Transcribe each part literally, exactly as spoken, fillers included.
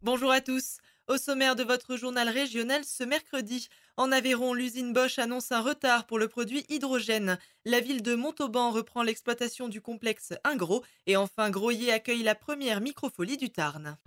Bonjour à tous. Au sommaire de votre journal régional ce mercredi, en Aveyron, l'usine Bosch annonce un retard pour le produit hydrogène. La ville de Montauban reprend l'exploitation du complexe Ingros et enfin Groyer accueille la première microfolie du Tarn.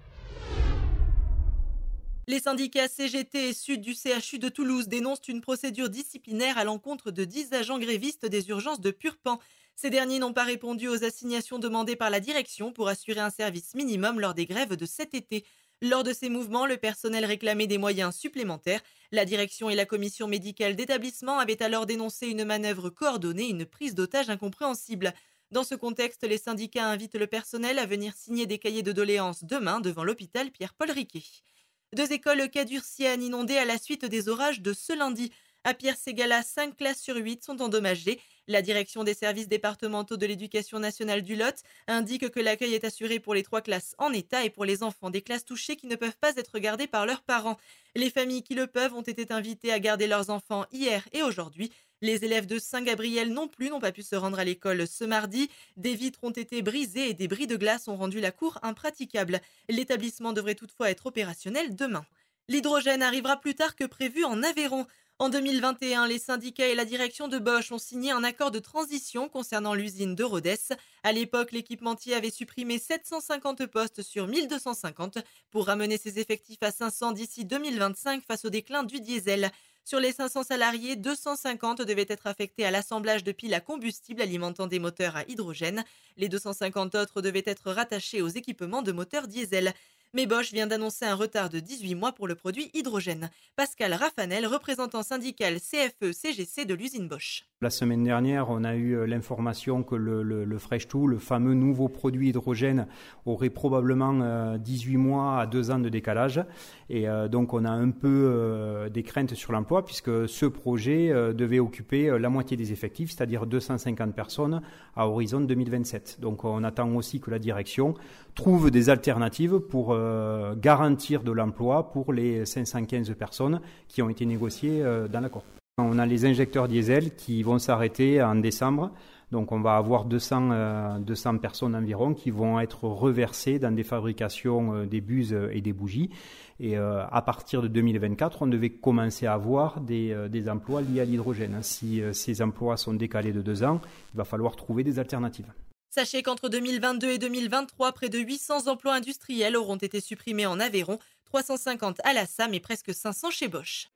Les syndicats C G T et Sud du C H U de Toulouse dénoncent une procédure disciplinaire à l'encontre de dix agents grévistes des urgences de Purpan. Ces derniers n'ont pas répondu aux assignations demandées par la direction pour assurer un service minimum lors des grèves de cet été. Lors de ces mouvements, le personnel réclamait des moyens supplémentaires. La direction et la commission médicale d'établissement avaient alors dénoncé une manœuvre coordonnée, une prise d'otage incompréhensible. Dans ce contexte, les syndicats invitent le personnel à venir signer des cahiers de doléances demain devant l'hôpital Pierre-Paul Riquet. Deux écoles cadurciennes inondées à la suite des orages de ce lundi. À Pierre-Ségala, cinq classes sur huit sont endommagées. La direction des services départementaux de l'éducation nationale du Lot indique que l'accueil est assuré pour les trois classes en état et pour les enfants des classes touchées qui ne peuvent pas être gardés par leurs parents. Les familles qui le peuvent ont été invitées à garder leurs enfants hier et aujourd'hui. Les élèves de Saint-Gabriel non plus n'ont pas pu se rendre à l'école ce mardi. Des vitres ont été brisées et des bris de glace ont rendu la cour impraticable. L'établissement devrait toutefois être opérationnel demain. L'hydrogène arrivera plus tard que prévu en Aveyron. En deux mille vingt et un, les syndicats et la direction de Bosch ont signé un accord de transition concernant l'usine de Rodez. À l'époque, l'équipementier avait supprimé sept cent cinquante postes sur mille deux cent cinquante pour ramener ses effectifs à cinq cents d'ici deux mille vingt-cinq face au déclin du diesel. Sur les cinq cents salariés, deux cent cinquante devaient être affectés à l'assemblage de piles à combustible alimentant des moteurs à hydrogène. Les deux cent cinquante autres devaient être rattachés aux équipements de moteurs diesel. Mais Bosch vient d'annoncer un retard de dix-huit mois pour le produit hydrogène. Pascal Raffanel, représentant syndical C F E C G C de l'usine Bosch. La semaine dernière, on a eu l'information que le, le, le Fresh deux, le fameux nouveau produit hydrogène, aurait probablement euh, dix-huit mois à deux ans de décalage. Et euh, donc, on a un peu euh, des craintes sur l'emploi puisque ce projet euh, devait occuper la moitié des effectifs, c'est-à-dire deux cent cinquante personnes à horizon deux mille vingt-sept. Donc, on attend aussi que la direction trouve des alternatives pour euh, garantir de l'emploi pour les cinq cent quinze personnes qui ont été négociées euh, dans l'accord. On a les injecteurs diesel qui vont s'arrêter en décembre. Donc on va avoir deux cents, euh, deux cents personnes environ qui vont être reversées dans des fabrications euh, des buses et des bougies. Et euh, à partir de deux mille vingt-quatre, on devait commencer à avoir des, euh, des emplois liés à l'hydrogène. Si euh, ces emplois sont décalés de deux ans, il va falloir trouver des alternatives. Sachez qu'entre deux mille vingt-deux et deux mille vingt-trois, près de huit cents emplois industriels auront été supprimés en Aveyron, trois cent cinquante à la S A M et presque cinq cents chez Bosch.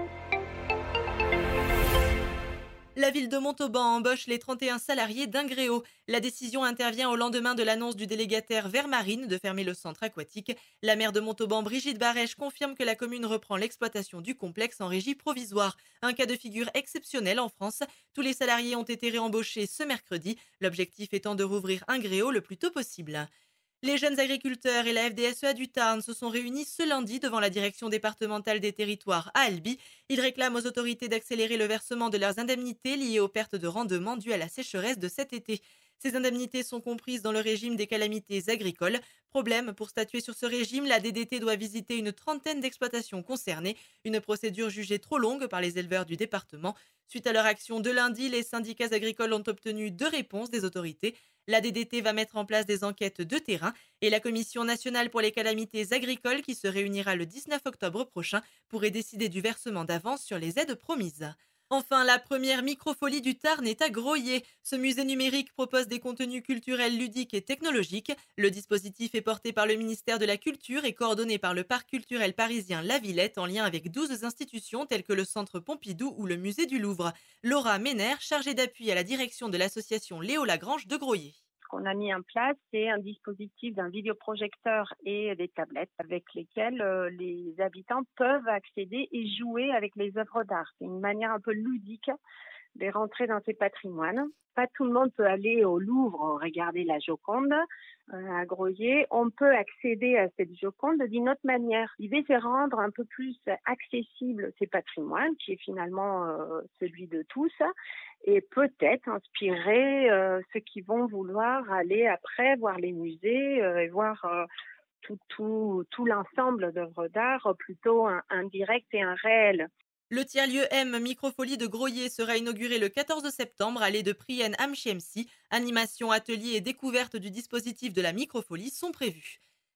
La ville de Montauban embauche les trente et un salariés d'Ingréo. La décision intervient au lendemain de l'annonce du délégataire Vermarine de fermer le centre aquatique. La maire de Montauban, Brigitte Barèche, confirme que la commune reprend l'exploitation du complexe en régie provisoire. Un cas de figure exceptionnel en France. Tous les salariés ont été réembauchés ce mercredi, l'objectif étant de rouvrir Ingréo le plus tôt possible. Les jeunes agriculteurs et la F D S E A du Tarn se sont réunis ce lundi devant la direction départementale des territoires à Albi. Ils réclament aux autorités d'accélérer le versement de leurs indemnités liées aux pertes de rendement dues à la sécheresse de cet été. Ces indemnités sont comprises dans le régime des calamités agricoles. Problème, pour statuer sur ce régime, la D D T doit visiter une trentaine d'exploitations concernées, une procédure jugée trop longue par les éleveurs du département. Suite à leur action de lundi, les syndicats agricoles ont obtenu deux réponses des autorités. La D D T va mettre en place des enquêtes de terrain et la Commission nationale pour les calamités agricoles, qui se réunira le dix-neuf octobre prochain, pourrait décider du versement d'avance sur les aides promises. Enfin, la première microfolie du Tarn est à Groyer. Ce musée numérique propose des contenus culturels ludiques et technologiques. Le dispositif est porté par le ministère de la Culture et coordonné par le parc culturel parisien La Villette en lien avec douze institutions telles que le Centre Pompidou ou le musée du Louvre. Laura Méner, chargée d'appui à la direction de l'association Léo Lagrange de Groyer. Ce qu'on a mis en place, c'est un dispositif d'un vidéoprojecteur et des tablettes avec lesquelles euh, les habitants peuvent accéder et jouer avec les œuvres d'art. C'est une manière un peu ludique de rentrer dans ces patrimoines. Pas tout le monde peut aller au Louvre regarder la Joconde euh, à Groyer. On peut accéder à cette Joconde d'une autre manière. L'idée, c'est rendre un peu plus accessible ces patrimoines, qui est finalement euh, celui de tous, et peut-être inspirer euh, ceux qui vont vouloir aller après voir les musées euh, et voir euh, tout, tout, tout l'ensemble d'œuvres d'art, plutôt un, un direct et un réel. Le tiers-lieu M Microfolie de Groyer sera inauguré le quatorze septembre, allée de Prienne Amchiemsi. Animation, atelier et découverte du dispositif de la microfolie sont prévus.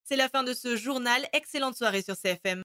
C'est la fin de ce journal. Excellente soirée sur C F M.